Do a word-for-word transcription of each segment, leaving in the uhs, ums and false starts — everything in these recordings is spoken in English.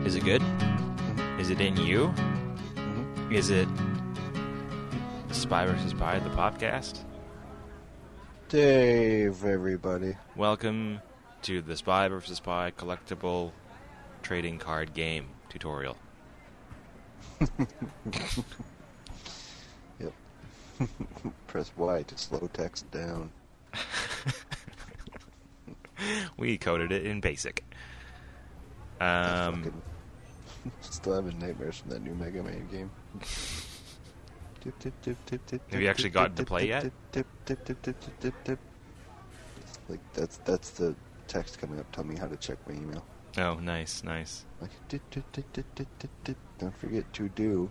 Is it good? Mm-hmm. Is it in you? Mm-hmm. Is it Spy versus. Pie, the podcast? Dave, everybody. Welcome to the Spy versus. Pie collectible trading card game tutorial. Yep. Press Y to slow text down. We coded it in BASIC. Um, fucking still having nightmares from that new Mega Man game. Have you actually gotten to play yet? Like that's that's the text coming up. Tell me how to check my email. Oh, nice, nice. Like, don't forget to do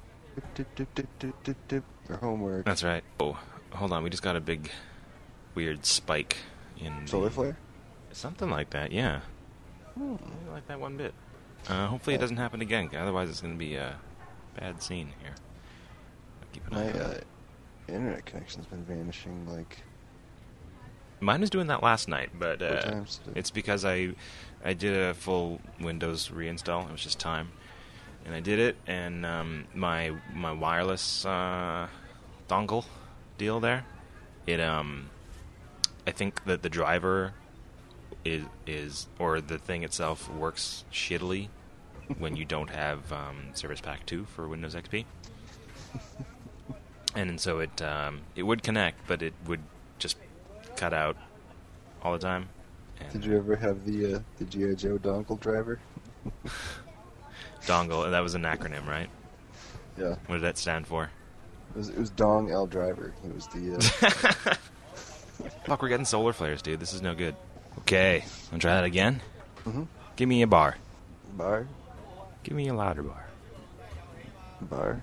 your homework. That's right. Oh, hold on. We just got a big, weird spike in Solar the... flare? Something like that, yeah. Hmm. I like that one bit. Uh, hopefully it doesn't happen again. Otherwise, it's going to be a bad scene here. Keep an My eye on uh, it. internet connection's been vanishing like Mine was doing that last night, but four uh, times today. it's because I I did a full Windows reinstall. It was just time, and I did it. And um, my my wireless uh, dongle deal there, it um, I think that the driver is is or the thing itself works shittily when you don't have um, Service Pack two for Windows X P. And so it um, it would connect, but it would just cut out all the time. And Did you ever have the uh, the G I. Joe dongle driver? dongle, that was an acronym, right? Yeah. What did that stand for? It was, it was Dong L Driver. It was the... Uh, Fuck, we're getting solar flares, dude. This is no good. Okay, wanna try that again? mm-hmm. Give me a bar. Bar? Give me a louder bar. Bar?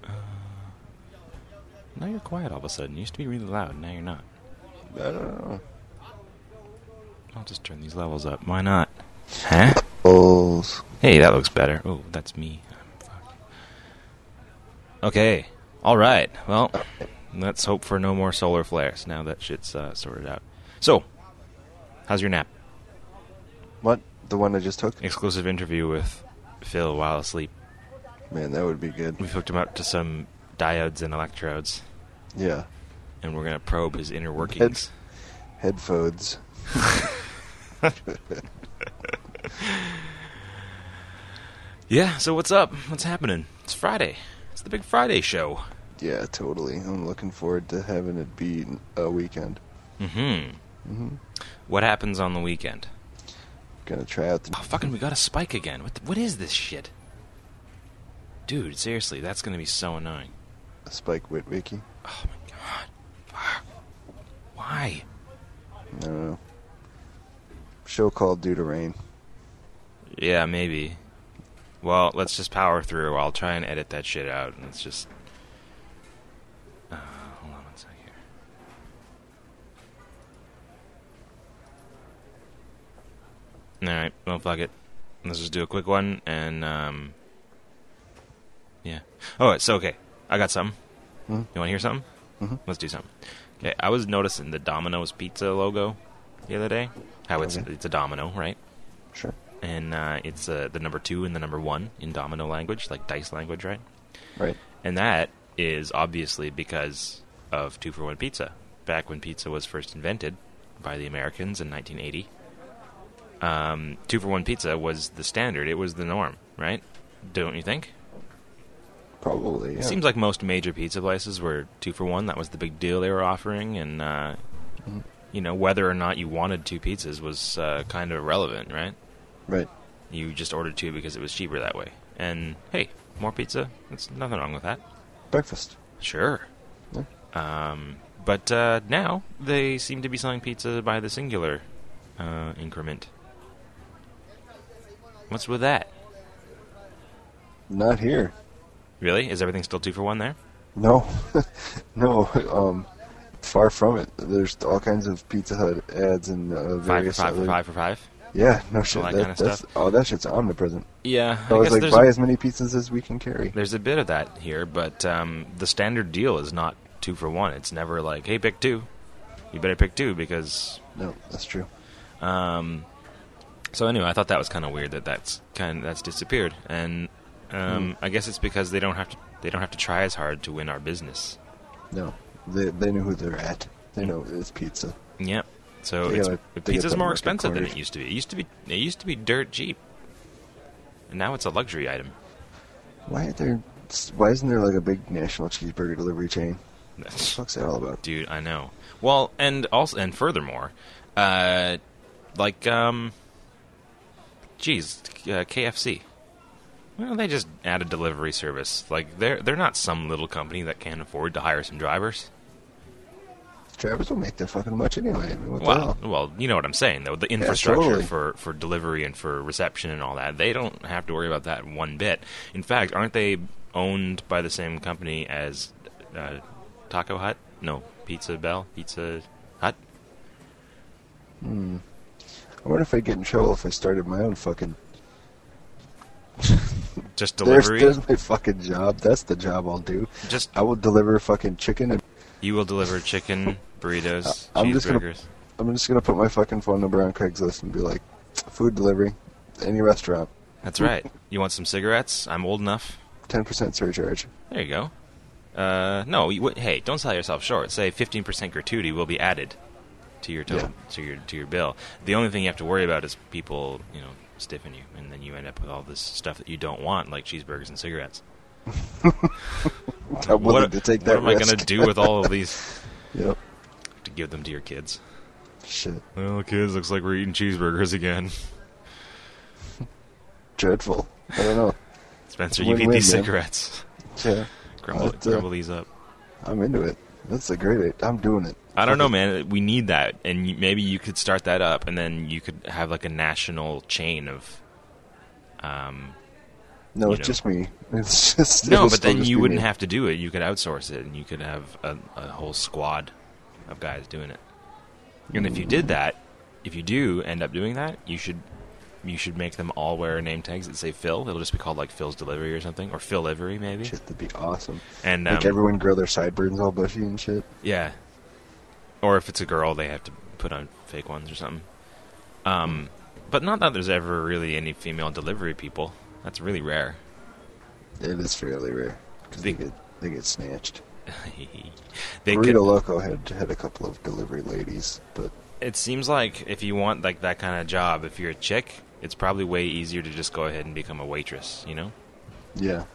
Now you're quiet all of a sudden. You used to be really loud, now you're not. I don't know. I'll just turn these levels up. Why not? Huh? Bulls. Hey, that looks better. Oh, that's me. Fuck. Okay. All right. Well, let's hope for no more solar flares now that shit's uh, sorted out. So, how's your nap? What? The one I just took? Exclusive interview with Phil while asleep. Man, that would be good. We've hooked him up to some diodes and electrodes, Yeah. and we're going to probe his inner workings. Head- headphones. Yeah, so what's up? What's happening? It's Friday. It's the big Friday show. Yeah, totally. I'm looking forward to having it be a weekend. Mm-hmm. Mm-hmm. What happens on the weekend? Gonna try out the... Oh, fucking, we got a spike again. What the, what is this shit? Dude, seriously, that's going to be so annoying. Spike Witwicky. Oh, my God. Fuck. Why? I don't know. Show called Due to Rain. Yeah, maybe. Well, let's just power through. I'll try and edit that shit out, and it's just... Uh, hold on one sec here. Alright, well, fuck it. Let's just do a quick one, and, um... yeah. Oh, so, okay. I got something. Hmm? You want to hear something? Mm-hmm. Let's do something. Okay, I was noticing the Domino's Pizza logo the other day. How it's Okay. it's a domino, right? Sure. And uh, it's uh, the number two and the number one in domino language, like dice language, right? Right. And that is obviously because of two for one pizza. Back when pizza was first invented by the Americans in nineteen eighty, um, two for one pizza was the standard. It was the norm, right? Don't you think? Probably, yeah. It seems like most major pizza places were two for one. That was the big deal they were offering, and uh, Mhm. you know, whether or not you wanted two pizzas was uh, kind of irrelevant, right? Right. You just ordered two because it was cheaper that way. And hey, more pizza? There's nothing wrong with that. Breakfast. Sure. Yeah. Um, but uh, now they seem to be selling pizza by the singular uh, increment. What's with that? Not here. Really? Is everything still two for one there? No. no, um... Far from it. There's all kinds of Pizza Hut ads and uh, Five for various five for other- five for five? Yeah, no shit. that That, kind of that's, stuff. Oh, that shit's omnipresent. Yeah, I I was guess like, there's buy a, as many pizzas as we can carry. there's a bit of that here, but um, the standard deal is not two for one. It's never like, hey, pick two. You better pick two because... No, that's true. Um, So anyway, I thought that was kind of weird that that's kind of, that's disappeared, and um, Mm. I guess it's because they don't have to they don't have to try as hard to win our business. No, they they know who they're at. They know it's pizza. Yep. So They it's, gotta- they pizza's get more that expensive than market it used to be. It used to be it used to be dirt cheap, and now it's a luxury item. Why are there? Why isn't there like a big national cheeseburger delivery chain? What the fuck's that all about? Dude, I know. Well, and also, and furthermore, uh, like, um, geez, uh, K F C. Well, they just add a delivery service. Like, they're they're not some little company that can't afford to hire some drivers. Drivers don't make that fucking much anyway. I mean, what the Well, hell? well, you know what I'm saying, though. The infrastructure totally. for, for delivery and for reception and all that, they don't have to worry about that one bit. In fact, aren't they owned by the same company as uh, Taco Hut? No, Pizza Bell? Pizza Hut? Hmm. I wonder if I'd get in trouble if I started my own fucking... Just There's, delivery? there's my fucking job. That's the job I'll do. Just I will deliver fucking chicken and... You will deliver chicken, burritos, I'm just gonna- cheeseburgers. I'm just gonna put my fucking phone number on Craigslist and be like, food delivery, any restaurant, That's right. You want some cigarettes? I'm old enough. ten percent surcharge. There you go. Uh, no, you, w- hey, don't sell yourself short. Say fifteen percent gratuity will be added to your total, to your to your bill. The only thing you have to worry about is people, you know, stiffing you, and then you end up with all this stuff that you don't want, like cheeseburgers and cigarettes. I'm willing what to take what that am I risk. going to do with all of these? Yep. To give them to your kids? Shit. Well, kids, looks like we're eating cheeseburgers again. Dreadful. I don't know. Spencer, you eat Win-win, these man. cigarettes. Yeah. Grumble, That's, uh, grumble these up. I'm into it. That's a great idea. I'm doing it. I don't know, man. We need that, and you, maybe you could start that up, and then you could have like a national chain of. Um, No, you it's know. just me. It's just no, it'll but still then just you be wouldn't me. have to do it. You could outsource it, and you could have a, a whole squad of guys doing it. And if you did that, if you do end up doing that, you should you should make them all wear name tags that say Phil. It'll just be called like Phil's Delivery or something, or Phil Livery maybe. Shit, that'd be awesome. And Make um, everyone grow their sideburns all bushy and shit. yeah. Or if it's a girl, they have to put on fake ones or something. Um, but not that there's ever really any female delivery people. That's really rare. It is fairly rare because They- they get they get snatched. they Burrito could, Loco had had a couple of delivery ladies, but It seems like if you want like that kind of job, if you're a chick, it's probably way easier to just go ahead and become a waitress. You know, yeah,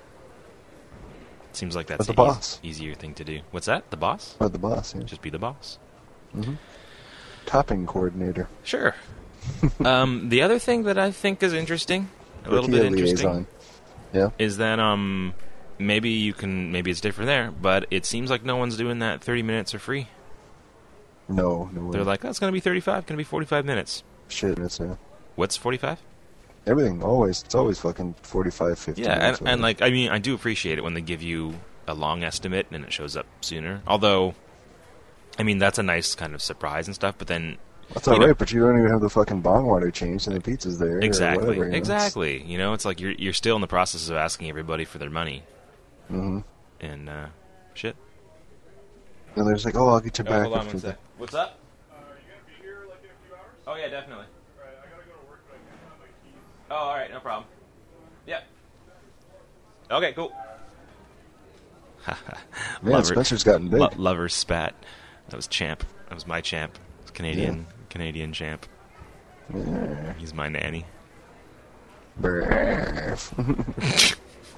it seems like that's But the the eas- boss. easier thing to do. What's that? The boss? but the boss, yeah. Just be the boss. hmm Topping coordinator, Sure. um, the other thing that I think is interesting, a little Tortilla bit interesting, liaison. Yeah, is that um maybe you can maybe it's different there, but it seems like no one's doing that thirty minutes are free. no, no. They're like, oh, it's gonna be thirty-five, gonna be forty-five minutes. shit. It's uh, What's forty-five? everything. Always, it's always fucking forty-five, fifty. Yeah, and, minutes, and whatever. like I mean, I do appreciate it when they give you a long estimate and it shows up sooner. Although, I mean, that's a nice kind of surprise and stuff. But then, that's you all know- right. But you don't even have the fucking bong water changed and the pizza's there. exactly, or whatever, you know? exactly, you know, it's like you're you're still in the process of asking everybody for their money Mhm. and uh, shit. And there's like, oh, I'll get you Oh, back hold on after one the. sec. What's up? Uh, are you gonna be here like in a few hours? Oh yeah, definitely. Alright, I gotta go to work, but I can't find my keys. Oh, all right, no problem. Yep. Okay, cool. Man, Lover- Spencer's gotten big. Lo- lover spat. That was champ. That was my champ. It was Canadian Canadian champ. Yeah. He's my nanny. Brrr.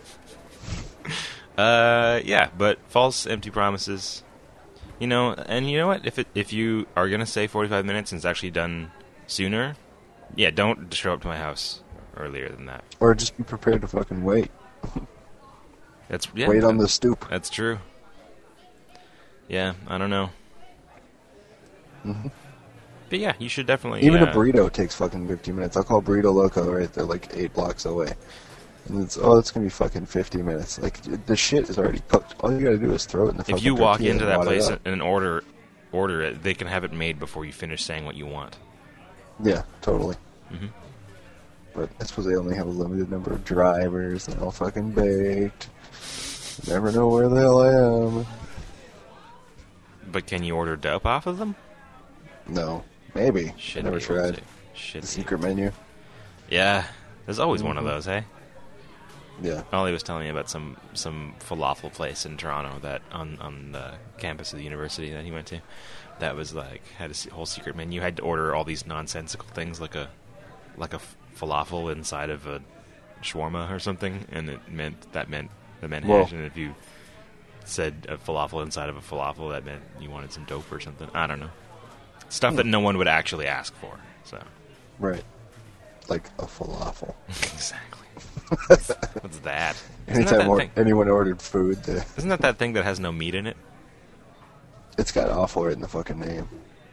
Uh, yeah, but false, empty promises. You know, and you know what? If it, if you are gonna say forty-five minutes and it's actually done sooner, yeah, don't show up to my house earlier than that. Or just be prepared to fucking wait. That's yeah, wait on that- the stoop. That's true. Yeah, I don't know. Mhm. But yeah, you should definitely. Even uh, a burrito takes fucking fifty minutes. I'll call Burrito Loco right there, like eight blocks away. And it's, oh, it's gonna be fucking fifty minutes. Like, the shit is already cooked. All you gotta do is throw it in the fucking If you walk tortilla into and that wad it place up. and order order it, they can have it made before you finish saying what you want. Yeah, totally. Mhm. But I suppose they only have a limited number of drivers. They're all fucking baked. Never know where the hell I am. But can you order dope off of them? No. Maybe. Should I never be able tried. to. Should The be. secret menu. Yeah, there's always one of Mhm. those, hey? Yeah. Ollie was telling me about some some falafel place in Toronto that on on the campus of the university that he went to. That was like had a s- whole secret menu. You had to order all these nonsensical things like a like a f- falafel inside of a shawarma or something, and it meant that meant that meant Whoa. hash. And if you said a falafel inside of a falafel, that meant you wanted some dope or something. I don't know. Stuff that no one would actually ask for. So Right. Like a falafel. exactly. What's, what's that? Isn't that Anytime that or- thing? anyone ordered food, they, Isn't that that thing that has no meat in it? it's got awful right in the fucking name.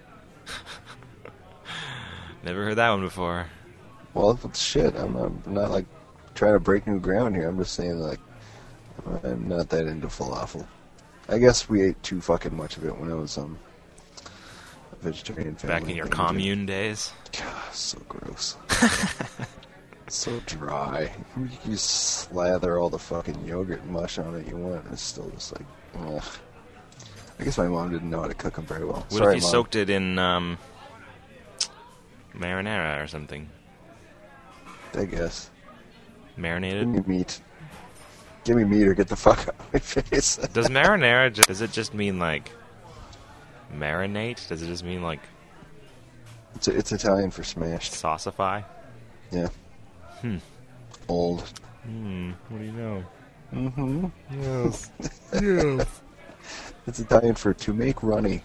Never heard that one before. Well, it's shit. I'm not, I'm not like trying to break new ground here. I'm just saying like I'm not that into falafel. I guess we ate too fucking much of it when I was um a vegetarian family. Back in your thing, dude. commune days. God, so gross. So dry. You can slather all the fucking yogurt and mush on it you want. It's still just like, ugh. I guess my mom didn't know how to cook them very well. What Sorry, if you Mom. soaked it in um, marinara or something? I guess. Give Marinated? me meat. Give me meat or get the fuck out of my face. Does marinara, ju- does it just mean like marinate? Does it just mean like It's, it's Italian for smashed. saucify? Yeah. Hmm. Old. Hmm, what do you know? Mm-hmm. Yes. Yes. It's Italian for to make runny.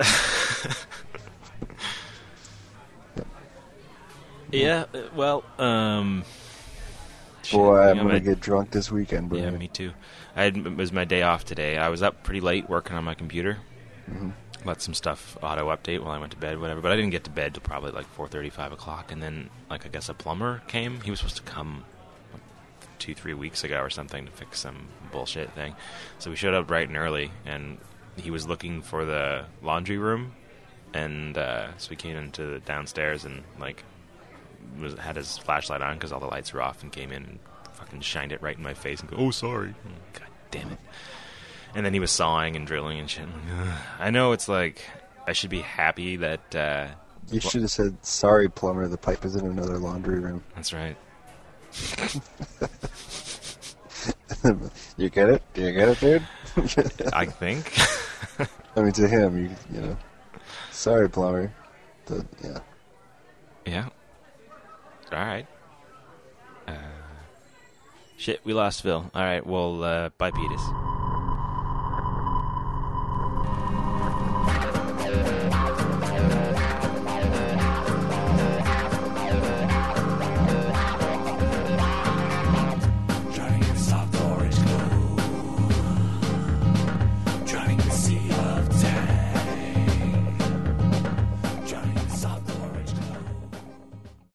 Yeah, uh, well, um... shit, Boy, I'm yeah, gonna my- get drunk this weekend, bro. Yeah, me too. I had, it was my day off today. I was up pretty late working on my computer. Mhm. Let some stuff auto update while I went to bed, whatever. But I didn't get to bed till probably like four thirty, five o'clock. And then, like, I guess a plumber came. He was supposed to come like, two, three weeks ago or something to fix some bullshit thing. So we showed up bright and early, and he was looking for the laundry room. And uh, so we came into the downstairs and, like, was had his flashlight on because all the lights were off, and came in and fucking shined it right in my face and go, "Oh, sorry." God damn it. And then he was sawing and drilling and shit. I'm like, "Ugh." I know it's like I should be happy that uh, You should have said, "Sorry, plumber. The pipe is in another laundry room." that's right. You get it? Do you get it, dude? I think. I mean, to him, you you know. Sorry, plumber. The, yeah. Yeah. All right. Uh, shit, we lost Phil. All right, well, uh, bye, Petus.